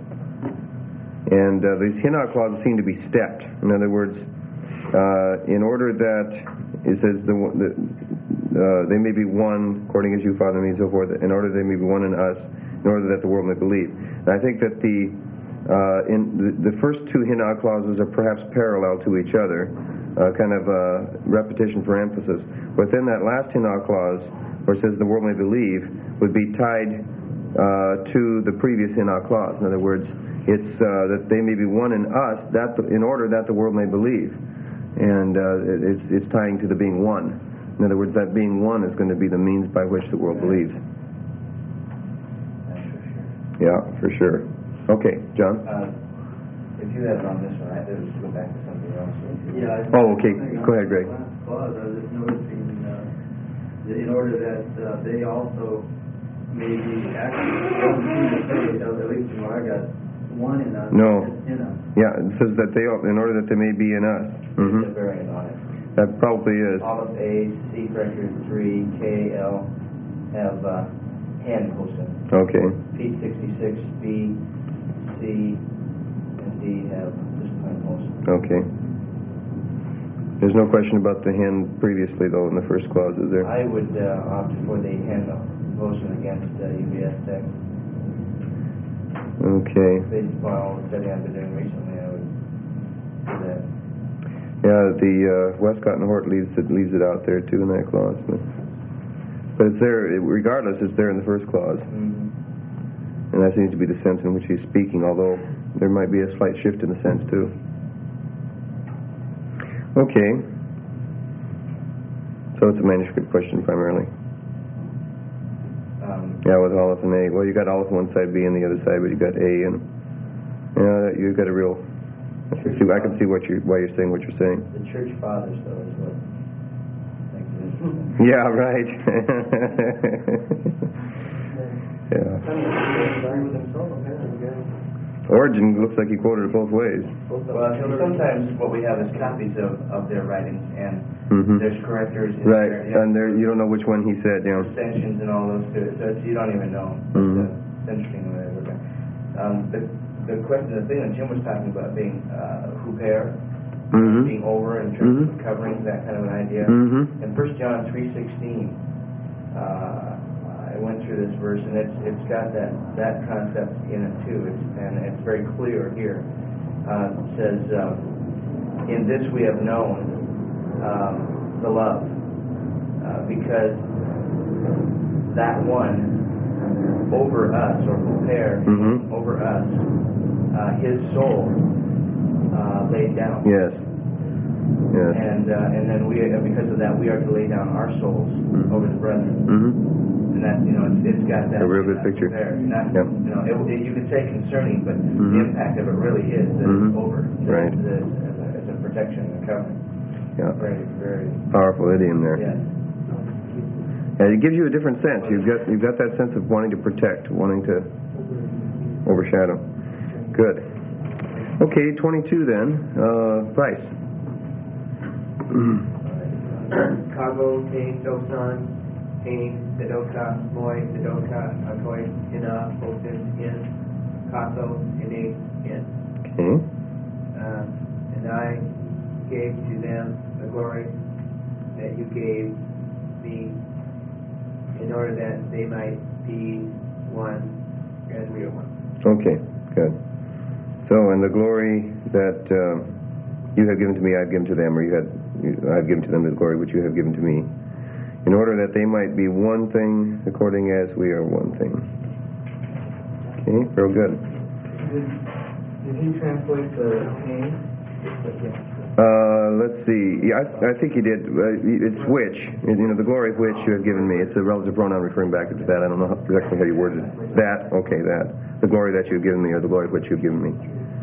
Speaker 2: And uh, these Hinnock clauses seem to be stepped. In other words, uh, in order that it says the, the uh, they may be one, according as you, Father, and me, and so forth. In order they may be one in us, in order that the world may believe. And I think that the uh, in the, the first two Hinnock clauses are perhaps parallel to each other, uh, kind of a repetition for emphasis. But then that last Hinnock clause, where it says the world may believe, would be tied uh, to the previous Hinnock clause. In other words, it's uh, that they may be one in us, that the, in order that the world may believe. And uh, it, it's, it's tying to the being one. In other words, that being one is going to be the means by which the world believes.
Speaker 3: That's for sure.
Speaker 2: Yeah, for sure. Okay, John?
Speaker 3: Uh, if you have it on this one, I have to go back to something else.
Speaker 6: Yeah. I-
Speaker 2: Oh, okay.
Speaker 6: I think
Speaker 2: Go ahead, Greg.
Speaker 6: on the last clause, I was just noticing, uh, that in order that uh, they also may be actually, it doesn't seem to say, at least from what I got, one in us,
Speaker 2: No.
Speaker 6: just in us.
Speaker 2: Yeah, it says that they, in order that they may be in us.
Speaker 3: There's
Speaker 2: Mm-hmm.
Speaker 3: a variant on it.
Speaker 2: That probably is.
Speaker 3: All of A, C corrector three, K, L have uh, hand Hosen.
Speaker 2: Okay.
Speaker 3: P sixty-six, B, C, and D have just plain Hosen.
Speaker 2: Okay. There's no question about the hand previously, though, in the first clause, is there?
Speaker 3: I would uh, opt for the hand Hosen against uh, U B S Tech.
Speaker 2: Okay.
Speaker 3: Based upon all the study I've been doing recently, I would do that.
Speaker 2: Yeah, the uh, Westcott and Hort leaves it leaves it out there too in that clause, but but it's there regardless. It's there in the first clause,
Speaker 3: Mm-hmm.
Speaker 2: and that seems to be the sense in which he's speaking. Although there might be a slight shift in the sense too. Okay, so it's a manuscript question primarily.
Speaker 3: Um,
Speaker 2: Yeah, with Aleph and A. Well, you got Aleph on one side, B on the other side, but you got A and yeah, you got a real. I can see. I can see what you why you're saying what you're saying.
Speaker 3: the church fathers, though, is what makes it interesting.
Speaker 2: Yeah, right. yeah.
Speaker 7: I mean, he agree with himself, apparently, yeah.
Speaker 2: Origen looks like he quoted it both ways.
Speaker 7: Both of
Speaker 3: Well,
Speaker 7: them.
Speaker 3: see, sometimes what we have is copies of, of their writings, and
Speaker 2: Mm-hmm.
Speaker 3: there's correctors in
Speaker 2: Right,
Speaker 3: there. you know,
Speaker 2: and there you don't know which one he said. You know.
Speaker 3: extensions and all those to it, so it's, you don't even know. It's,
Speaker 2: Mhm.
Speaker 3: uh, it's interesting the way they look at it. Um, the, the question, the thing that Jim was talking about being uh, huper,
Speaker 2: Mhm.
Speaker 3: being over in terms
Speaker 2: Mhm.
Speaker 3: of covering, that kind of an idea.
Speaker 2: Mhm.
Speaker 3: In First John three sixteen, uh, I went through this verse, and it's it's got that that concept in it too. It's, and it's very clear here. Uh, it says, um, "In this we have known um, the love, uh, because that one over us, or prepare
Speaker 2: Mhm.
Speaker 3: over us, uh, his soul uh, laid down."
Speaker 2: Yes. Yes.
Speaker 3: And uh, and then we, uh, because of that, we are to lay down our souls
Speaker 2: Mhm.
Speaker 3: over the brethren.
Speaker 2: Mhm.
Speaker 3: And that's, you know, it's, it's got that.
Speaker 2: A real good
Speaker 3: that
Speaker 2: picture.
Speaker 3: There. Not,
Speaker 2: Yep.
Speaker 3: you know, it, it, you could say concerning, but
Speaker 2: Mhm.
Speaker 3: the impact of it really is that
Speaker 2: Mhm.
Speaker 3: it's over. That
Speaker 2: Right.
Speaker 3: It's, it's, it's, a, it's a protection and a covering.
Speaker 2: Yeah.
Speaker 3: Very, very.
Speaker 2: Powerful idiom there.
Speaker 3: Yes.
Speaker 2: And it gives you a different sense. You've got you've got that sense of wanting to protect, wanting to overshadow. Good. Okay, twenty-two then. Uh, Bryce.
Speaker 5: Kago, Tain, Dosan, Tain, Sedoka, Moy, Sedoka, Akoy, Ina, Osin, In, Kaso, Ine, In.
Speaker 2: Okay.
Speaker 5: Uh, and I gave to them the glory that you gave me, in order that they might be one as we are one.
Speaker 2: Okay, good. So, and the glory that uh, you have given to me, I've given to them, or you had, you, I've given to them the glory which you have given to me, in order that they might be one thing, according as we are one thing. Okay, real good.
Speaker 4: Did, did he translate the pain?
Speaker 2: Uh, let's see. Yeah, I, I think he did. Uh, it's which. You know, the glory which you have given me. It's a relative pronoun referring back to that. I don't know how, exactly how you worded it. That. Okay, that. The glory that you have given me, or the glory which you have given me.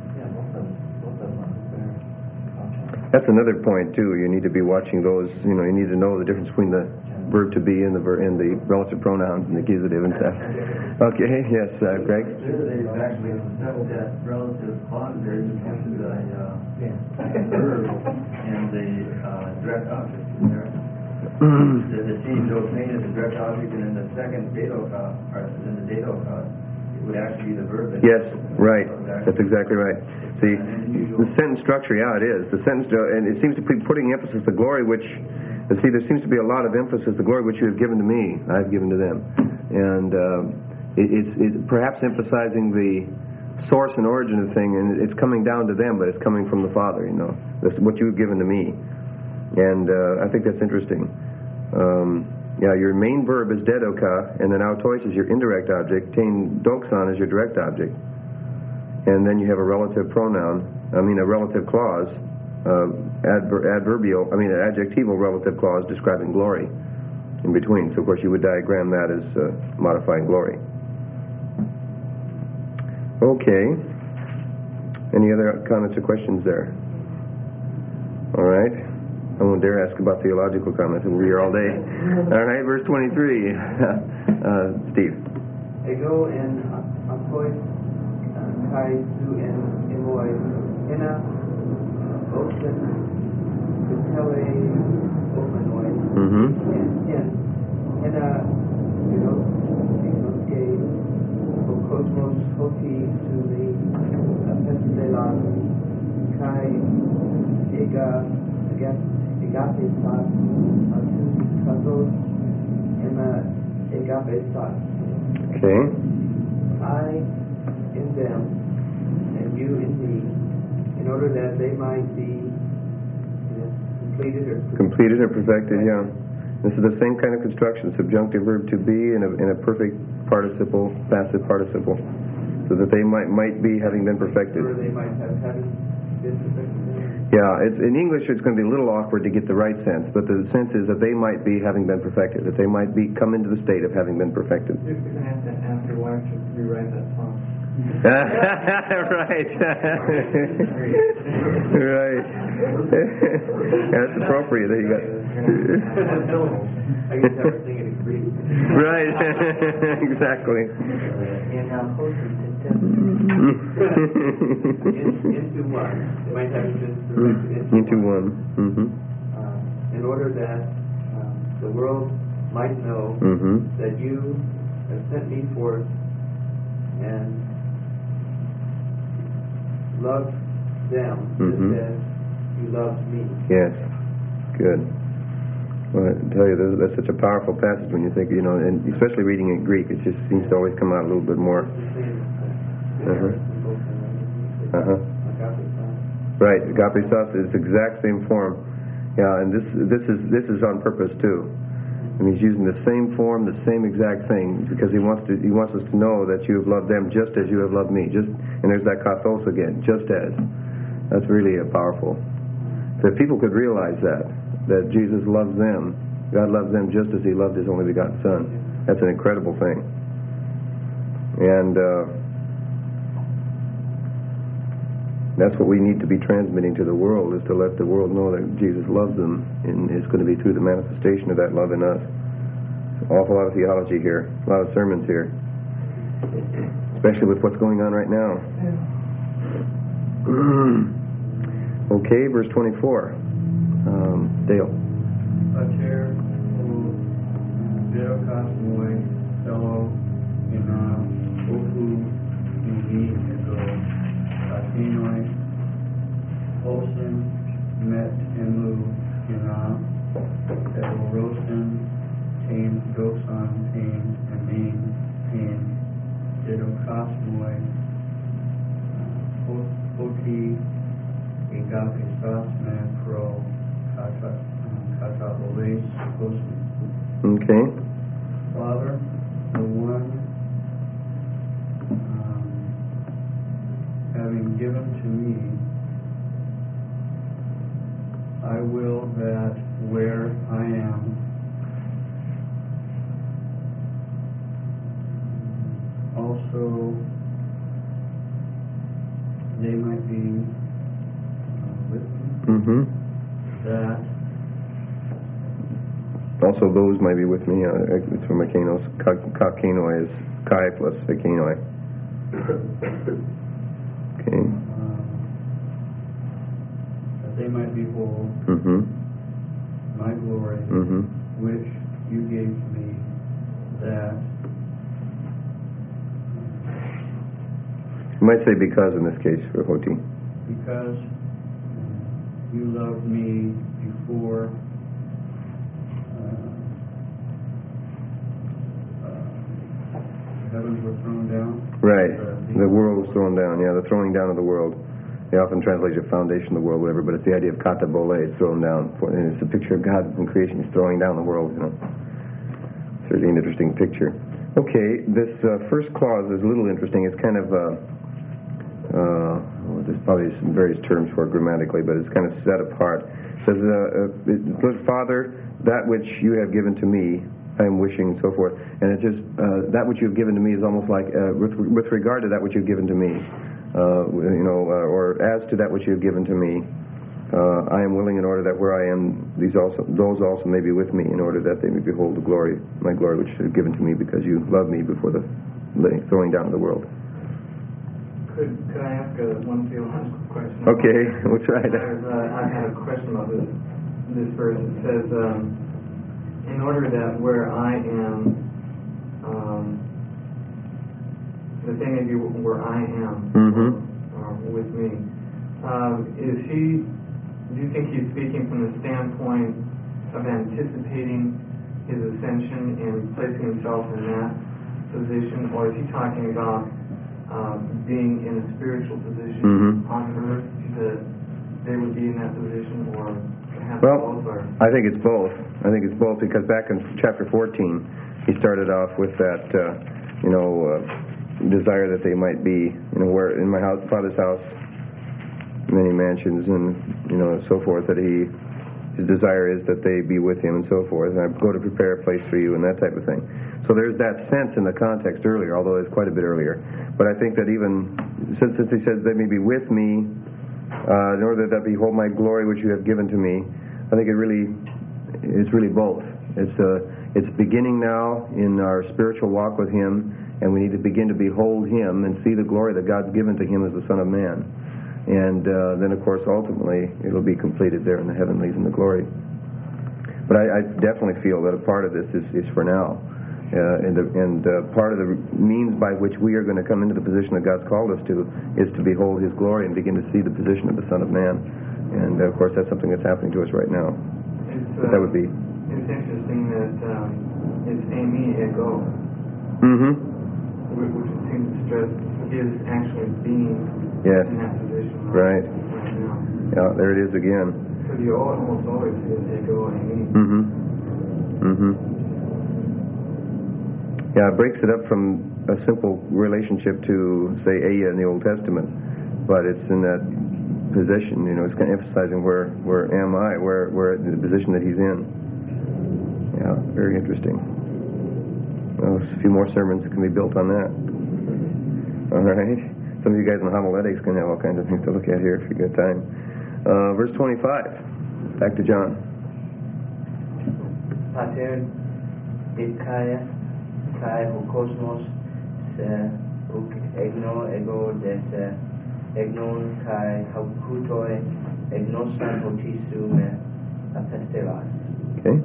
Speaker 2: That's another point too. You need to be watching those. You know, you need to know the difference between the verb to be and the ver- and the relative pronouns and the accusative and stuff. Okay. Yes, uh, Greg.
Speaker 6: There's actually that relative clause there between the uh, verb and the uh, direct object. There. the the team domain is the direct object, and then the second dado clause, or then the dado clause, it would actually be the verb. That
Speaker 2: Yes, right. That's exactly right. See, the sentence structure, yeah, it is. The sentence, uh, and it seems to be putting emphasis, the glory which, uh, see, there seems to be a lot of emphasis, the glory which you have given to me, I've given to them. And uh, it, it's, it's perhaps emphasizing the source and origin of the thing, and it's coming down to them, but it's coming from the Father, you know. That's what you've given to me. And uh, I think that's interesting. Um, yeah, your main verb is dedoka, and then autois is your indirect object, tein doksan is your direct object. And then you have a relative pronoun, I mean a relative clause, uh, adver- adverbial, I mean an adjectival relative clause describing glory in between. So of course you would diagram that as uh, modifying glory. Okay. Any other comments or questions there? All right. I won't dare ask about theological comments. We'll be here all day. All right, verse twenty-three. uh, Steve.
Speaker 5: Ego and Akoy, Kai, Su, and Emoy, Ina, Osen, Kutele, Opanoy,
Speaker 2: Mm-hmm.
Speaker 5: and In, Ina, you know, Ikoske, Okosmos, Hoti, Suli, Pentelan, Kai, Ega, Again, Agape Sat, Asu, Katos, Emma, Agape Sat.
Speaker 2: Okay.
Speaker 5: I in them, and you in me, in order that they might be you know, completed or
Speaker 2: Completed or perfected, yeah. This is the same kind of construction, subjunctive verb to be in a, in a perfect participle, passive participle, so that they might might be having been perfected.
Speaker 5: or they might have had been perfected.
Speaker 2: Yeah, it's, in English it's going to be a little awkward to get the right sense, but the sense is that they might be having been perfected, that they might be come into the state of having been perfected.
Speaker 4: You're going to have to ask your wife to rewrite that song.
Speaker 2: Right. Right. That's appropriate. There you go.
Speaker 5: I guess everything in Greek.
Speaker 2: Right. Exactly.
Speaker 5: And now closer to into one. They might have been perfected into,
Speaker 2: Into one. Mm-hmm.
Speaker 5: Uh, in order that uh, the world might know
Speaker 2: Mm-hmm.
Speaker 5: that you have sent me forth and loved them
Speaker 2: Mhm.
Speaker 5: just as you loved me.
Speaker 2: Yes. Good. Well, I tell you, that's, that's such a powerful passage when you think, you know, and especially reading it in Greek, it just seems to always come out a little bit more. Uh-huh. Uh-huh. Right, agape sauce is the exact same form. Yeah, and this this is this is on purpose too. And he's using the same form, the same exact thing, because he wants to he wants us to know that you have loved them just as you have loved me. Just and there's that kathos again, just as. That's really a powerful. So if people could realize that, that Jesus loves them, God loves them just as he loved his only begotten Son. That's an incredible thing. And uh, that's what we need to be transmitting to the world, is to let the world know that Jesus loves them, and it's going to be through the manifestation of that love in us. An awful lot of theology here, a lot of sermons here, especially with what's going on right now. Okay, verse twenty-four. Um, Dale.
Speaker 6: Pater, O Veracas Moi, Fellow, Ina, Oku, Uni, Ego, Atenoi, Olsen, Met, Emu, Ina, Ego, Rosen, Tain, Dosan, Tain, Amin, Tain, Veracas Moi, Oti, Igapi, Sasme, Pro, Kata, Kata, Oles, Kosu.
Speaker 2: Okay.
Speaker 6: Father, the one um, having given to me, I will that where I am, also they might be uh, with me,
Speaker 2: Mm-hmm.
Speaker 6: that
Speaker 2: Also, those might be with me. Uh, it's from Mekanos. Kakenoi is Kai plus Ekenoi. Okay.
Speaker 6: um, that they might behold
Speaker 2: Mm-hmm.
Speaker 6: my glory,
Speaker 2: Mm-hmm.
Speaker 6: which you gave to me, that
Speaker 2: You might say because in this case for Hoti.
Speaker 6: because you loved me before uh, uh, the heavens were thrown down.
Speaker 2: Right.
Speaker 6: Uh,
Speaker 2: The world was thrown down. Yeah, the throwing down of the world. They often translate it foundation of the world, whatever, but it's the idea of kata bole, it's thrown down. And it's a picture of God in creation. He's throwing down the world, you know. It's really an interesting picture. Okay, this uh, first clause is a little interesting. It's kind of, uh, uh, well, there's probably some various terms for it grammatically, but it's kind of set apart. It says, uh, uh, it, Father, that which you have given to me, I am wishing, and so forth. And it just, uh, that which you've given to me is almost like, uh, with, with regard to that which you've given to me, uh, you know, uh, or as to that which you've given to me, uh, I am willing in order that where I am, these also, those also may be with me, in order that they may behold the glory, my glory which you have given to me, because you loved me before the throwing down of the world.
Speaker 4: Could, could I ask a, one theological question?
Speaker 2: Okay, we'll try that.
Speaker 4: There's, uh, I had a question about this, this verse. It says, um, in order that where I am, um, that they may be where I am,
Speaker 2: Mm-hmm.
Speaker 4: or, or with me. Um, is he, do you think he's speaking from the standpoint of anticipating his ascension and placing himself in that position, or is he talking about uh, being in a spiritual position
Speaker 2: Mm-hmm.
Speaker 4: on earth that they would be in that position, or perhaps
Speaker 2: Well,
Speaker 4: both? Or
Speaker 2: I think it's both. I think it's both because back in chapter fourteen, he started off with that, uh, you know, uh, desire that they might be, you know, where in my house, Father's house, many mansions, and you know, so forth. That he, his desire is that they be with him, and so forth. And I go to prepare a place for you, and that type of thing. So there's that sense in the context earlier, although it's quite a bit earlier. But I think that even since, since he says they may be with me, uh, in order that they behold my glory which you have given to me, I think it really, it's really both. It's uh, it's beginning now in our spiritual walk with him, and we need to begin to behold him and see the glory that God's given to him as the Son of Man. And uh, then, of course, ultimately, it'll be completed there in the heavenlies in the glory. But I, I definitely feel that a part of this is, is for now. Uh, and the, and uh, part of the means by which we are going to come into the position that God's called us to is to behold his glory and begin to see the position of the Son of Man. And, uh, of course, that's something that's happening to us right now.
Speaker 4: it's,
Speaker 2: But
Speaker 4: uh,
Speaker 2: that would be...
Speaker 4: it's interesting that um, it's Amy Ego,
Speaker 2: Mm-hmm.
Speaker 4: which which seems to stress his actually being
Speaker 2: Yes.
Speaker 4: in that position
Speaker 2: Right.
Speaker 4: right now.
Speaker 2: Yeah, there it is again.
Speaker 4: Because you almost always see Ego and me.
Speaker 2: Mm-hmm. Mm-hmm. Yeah, it breaks it up from a simple relationship to, say, Aya in the Old Testament. But it's in that position, you know, it's kind of emphasizing where, where am I, where, where the position that he's in. Yeah, very interesting. Well, a few more sermons can be built on that. All right. Some of you guys in homiletics can have all kinds of things to look at here if you get time. Uh, verse twenty-five. Back to John.
Speaker 5: Pater, Ikaya, Kai, o cosmos, se, uk, egno, ego, des, egnon kai hutoi egnosan hotisu me apestelas.
Speaker 2: Okay.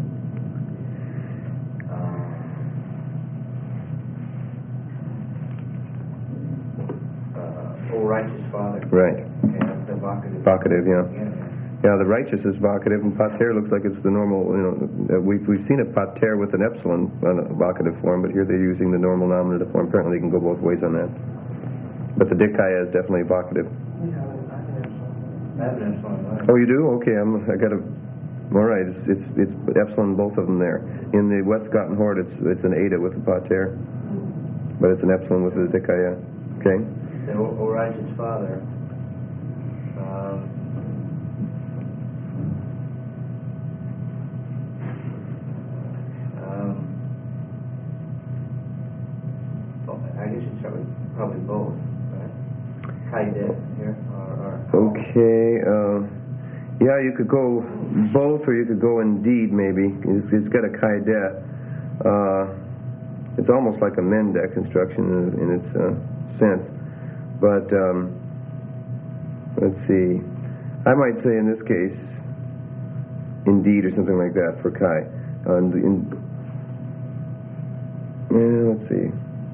Speaker 3: Uh, O righteous Father.
Speaker 2: Right.
Speaker 3: Okay, that's the vocative.
Speaker 2: Vocative, yeah.
Speaker 3: Yeah, yeah.
Speaker 2: Yeah, the righteous is vocative, and pater looks like it's the normal, you know, uh, we've, we've seen a pater with an epsilon on a vocative form, but here they're using the normal nominative form. Apparently they can go both ways on that. But the dikaya is definitely vocative.
Speaker 7: We have an, I have an epsilon.
Speaker 3: I have an epsilon. Right?
Speaker 2: Oh, you do? Okay, I'm, I got a, all right, it's, it's, it's epsilon, both of them there. In the Westgotten Horde, it's, it's an eta with the pater, but it's an epsilon with the dikaya. Okay?
Speaker 3: So, O, o righteous Father, um, um, oh, I guess you'd start with probably both, right? Kaide here, or, or
Speaker 2: Okay, uh, yeah, you could go both, or you could go indeed, maybe. It's, it's got a kaidet. Uh, it's almost like a mendek construction in, in its uh, sense. But, um, let's see. I might say in this case, indeed, or something like that for kai. Uh, in, yeah, let's see.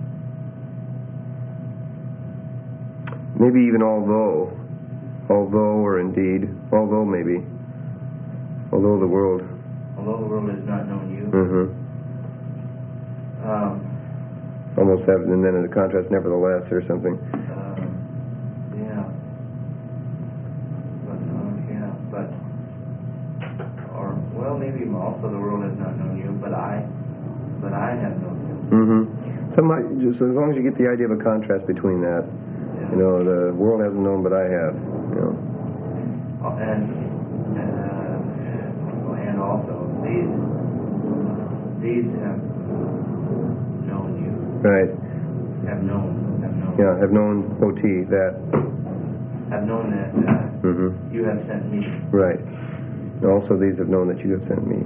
Speaker 2: Maybe even although. Although or indeed. Although maybe. Although the world.
Speaker 3: although the world has not known you.
Speaker 2: Mm-hmm.
Speaker 3: Um,
Speaker 2: Almost have, and then in the contrast, nevertheless, or something.
Speaker 3: um, yeah. But, uh, yeah, but, or, well, maybe also the world has not known you, but I, but I have known you.
Speaker 2: Mm-hmm. So my, just as long as you get the idea of a contrast between that,
Speaker 3: Yeah.
Speaker 2: you know, the world hasn't known, but I have. You know.
Speaker 3: Oh, and, uh, and also, these, these have known you,
Speaker 2: Right.
Speaker 3: have known, have known.
Speaker 2: Yeah, have known O T that.
Speaker 3: Have known that, uh,
Speaker 2: Mm-hmm.
Speaker 3: you have sent me.
Speaker 2: Right. Also, these have known that you have sent me.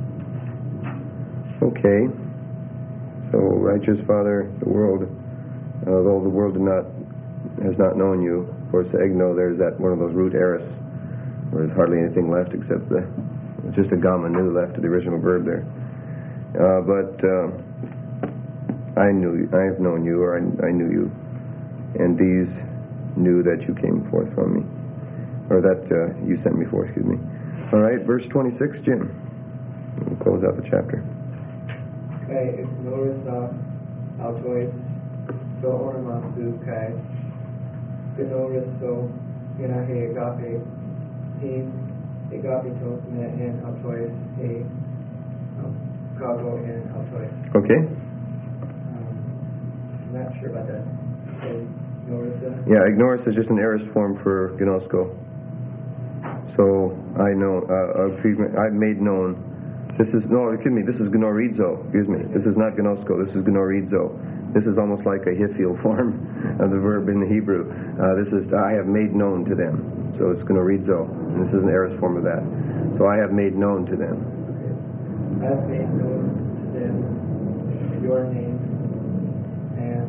Speaker 2: Okay. So, righteous Father, the world, although the world did not has not known you, of course, egno, there's that one of those root eris, where there's hardly anything left except the it's just a gamma nu left of the original verb there. Uh, but uh, I knew you, I have known you, or I, I knew you, and these knew that you came forth from me, or that uh, you sent me forth. Excuse me. All right, verse twenty-six, Jim. We'll close out the chapter.
Speaker 5: Kai ignorisa autois so ormasu kai gnoriso inahe agape team agapitos me and autois he kago and autois.
Speaker 2: Okay.
Speaker 5: Um, I'm not sure about that. Ignorisa.
Speaker 2: Yeah, ignoris is just an aorist form for gnosko. So I know, uh, excuse me, I've made known. This is no, excuse me. This is gnorizo. Excuse me. This is not gnosko. This is gnorizo. This is almost like a hiphil form of the verb in the Hebrew. Uh, this is I have made known to them. So it's gnorizo. And this is an aorist form of that. So I have made known to them.
Speaker 5: I have made known to them your name and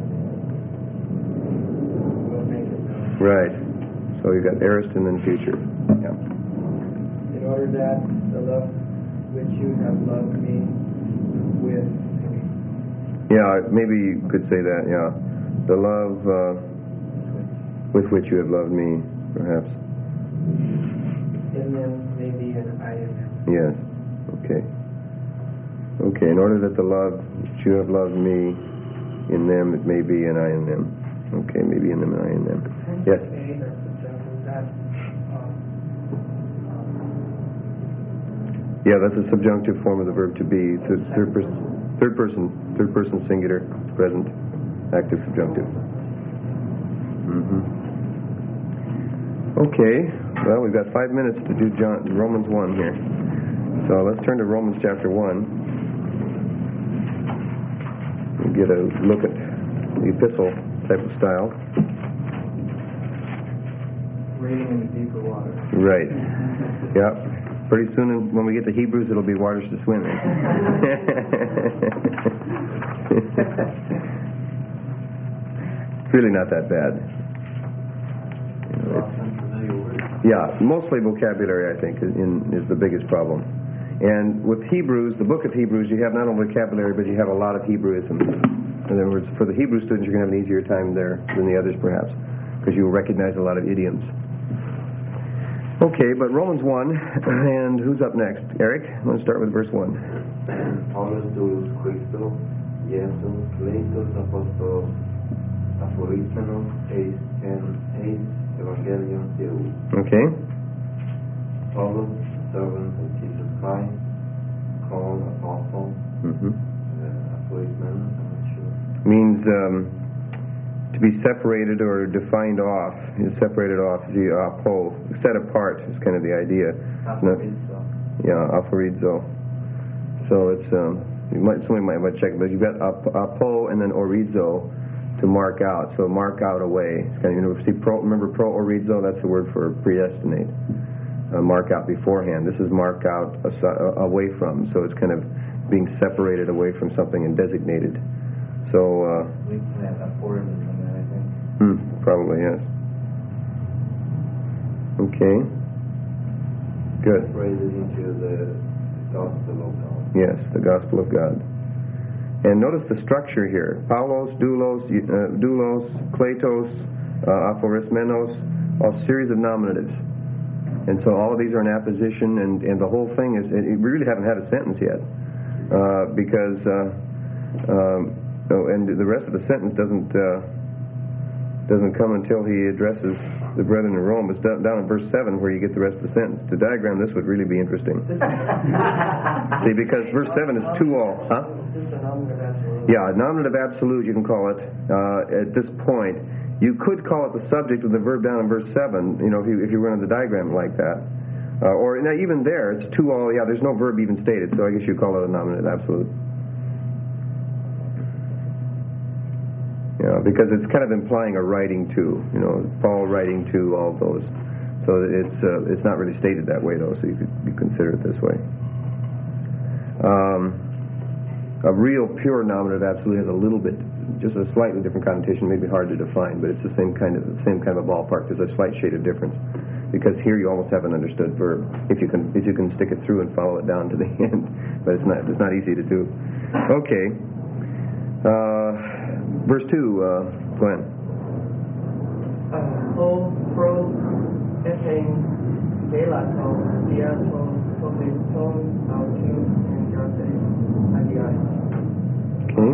Speaker 5: will make it known.
Speaker 2: Right. So you got aorist and then future. Yeah.
Speaker 5: In order that the love which you have loved me with.
Speaker 2: Yeah, maybe you could say that. Yeah, the love uh, with which you have loved me, perhaps.
Speaker 5: In them may be an I in them.
Speaker 2: Yes. Okay. Okay. In order that the love which you have loved me in them, it may be an I in them. Okay, maybe in them and I in them. Yes. Yeah, that's a subjunctive form of the verb to be. It's a third person, third person, third person singular, present, active subjunctive. Mm-hmm. Okay. Well, we've got five minutes to do John, Romans one here. So let's turn to Romans chapter one. We'll get a look at the epistle type of style.
Speaker 4: Wading in the deeper water.
Speaker 2: Right. Yeah. Pretty soon, when we get to Hebrews, it'll be waters to swim in. It's really not that bad. Yeah, mostly vocabulary, I think, is, in, is the biggest problem. And with Hebrews, the book of Hebrews, you have not only vocabulary, but you have a lot of Hebrewisms. In other words, for the Hebrew students, you're going to have an easier time there than the others, perhaps, because you will recognize a lot of idioms. Okay, but Romans one, and who's up next? Eric, let's start with verse one.
Speaker 8: Paulus τους Χριστός Ιησούς Κλήτος Απόστολος αφορίσμενος εις εν εις Ευαγγέλιον Θεού.
Speaker 2: Okay.
Speaker 8: Paulus, servant of Jesus Christ, called apostle,
Speaker 2: Mm-hmm.
Speaker 8: uh, aforismen, I'm not sure.
Speaker 2: Means um, to be separated or defined off. Is separated off. The apo, set apart is kind of the idea. No? Yeah, aphorizo. So it's um, you might somebody might want to check, but you've got ap- apo and then orizo to mark out. So mark out away. It's kind of, you know, see pro. Remember pro orizo? That's the word for predestinate. Uh, mark out beforehand. This is mark out as- away from. So it's kind of being separated away from something and designated. So uh,
Speaker 3: We can have aphorisms on that, I think.
Speaker 2: hmm, probably yes. Okay. Good.
Speaker 8: Separated into the gospel of God.
Speaker 2: Yes, the gospel of God. And notice the structure here. Paulos, doulos, uh, doulos, kletos, uh, aphorismenos, all series of nominatives. And so all of these are in apposition, and, and the whole thing is, we really haven't had a sentence yet. Uh, because, uh, um, oh, and the rest of the sentence doesn't uh, doesn't come until he addresses the brethren in Rome. It's down, down in verse seven where you get the rest of the sentence. To diagram this would really be interesting. See, because verse seven is two all. Huh?
Speaker 7: Just a nominative absolute.
Speaker 2: Yeah, nominative absolute you can call it uh, at this point. You could call it the subject with the verb down in verse seven, you know, if you, if you run the diagram like that. Uh, or now even there, it's two all, yeah, there's no verb even stated, so I guess you call it a nominative absolute. Yeah, because it's kind of implying a writing to, you know, Paul writing to all those. So it's uh, it's not really stated that way, though, so you could you consider it this way. Um, a real pure nominative absolute has a little bit, just a slightly different connotation, maybe hard to define, but it's the same kind of the same kind of a ballpark. There's a slight shade of difference, because here you almost have an understood verb if you can if you can stick it through and follow it down to the end, but it's not it's not easy to do. Okay. Uh, Verse two, uh, Glenn.
Speaker 7: Uh, Ho, pro, ethane, delato, diato, poseton, autu, and grate, agi.
Speaker 2: Okay.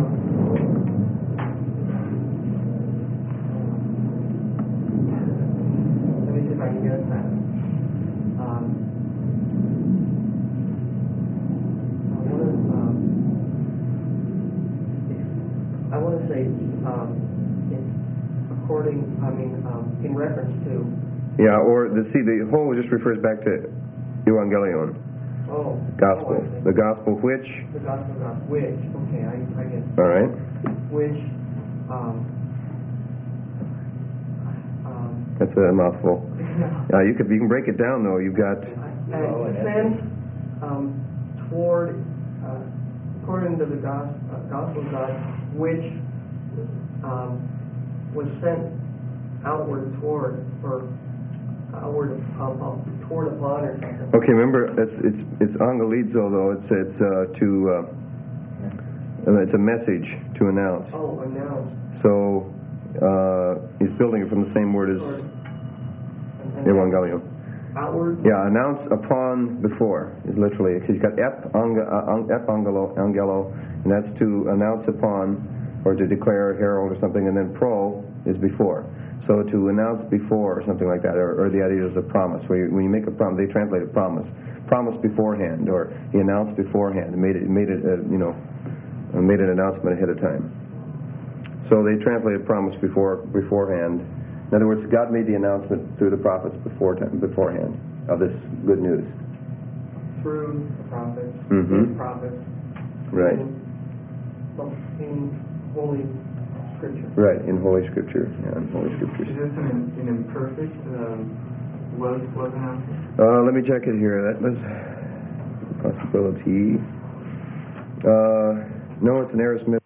Speaker 7: Let me see if I can get that. Um, I want to, um, I want to say, um, it's according, I mean, um, in reference to.
Speaker 2: Yeah, or the see the whole just refers back to Evangelion,
Speaker 7: Oh.
Speaker 2: gospel,
Speaker 7: Oh, I see.
Speaker 2: the gospel which.
Speaker 7: The gospel of God, which, okay, I, I get.
Speaker 2: All right.
Speaker 7: Which, um, um.
Speaker 2: That's a mouthful.
Speaker 7: Yeah.
Speaker 2: Uh, you could you can break it down though. You've got
Speaker 7: And sent, um, toward, uh, according to the gospel, uh, gospel of God, which, um, was sent outward toward, or outward, um, um, toward upon or something.
Speaker 2: okay. Remember, it's it's it's angelizo though. It's it's uh, to uh, it's a message to announce.
Speaker 7: Oh, announced.
Speaker 2: So uh, he's building it from the same word as
Speaker 7: Toward- and- and
Speaker 2: Evangelion.
Speaker 7: Outward?
Speaker 2: Yeah, announce upon before is literally because you've got ep, anga, uh, ep angelo, angelo, and that's to announce upon or to declare, herald, or something, and then pro is before. So to announce before or something like that, or, or the idea is a promise. Where you, when you make a promise, they translate a promise, promise beforehand, or he announced beforehand, made it, made it, uh, you know, uh, made an announcement ahead of time. So they translated promise before beforehand. In other words, God made the announcement through the prophets before time, beforehand of this good news.
Speaker 7: Through the prophets,
Speaker 2: Mhm.
Speaker 7: his prophets.
Speaker 2: Right.
Speaker 7: In, well, in Holy Scripture.
Speaker 2: Right, in Holy Scripture. Yeah, in Holy
Speaker 4: Is
Speaker 2: Scriptures.
Speaker 4: this an, an imperfect, um, was, was announced?
Speaker 2: Uh, let me check it here. That was a possibility. Uh, no, it's an aorist